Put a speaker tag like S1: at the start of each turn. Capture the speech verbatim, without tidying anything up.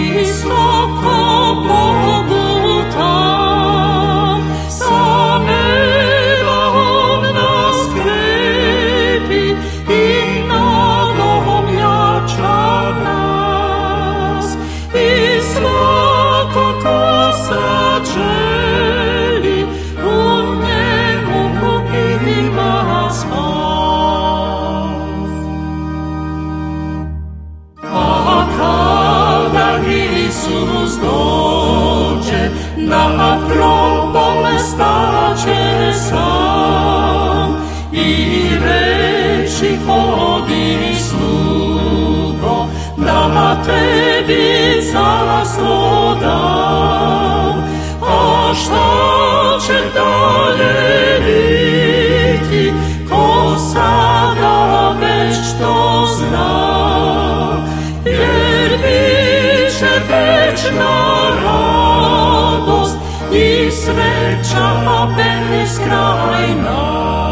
S1: visoko Bogu tam, sa neba On nas krepi i nadom jača nas. I svako ko saželi u njemu ima spas. A kada Isus dođe, nad grobom staće sam i reći: hodi slugo, da tebi carstvo dam. A šta će dalje biti, ko sada već to zna, jer bit će večna radost i sreća beskrajna.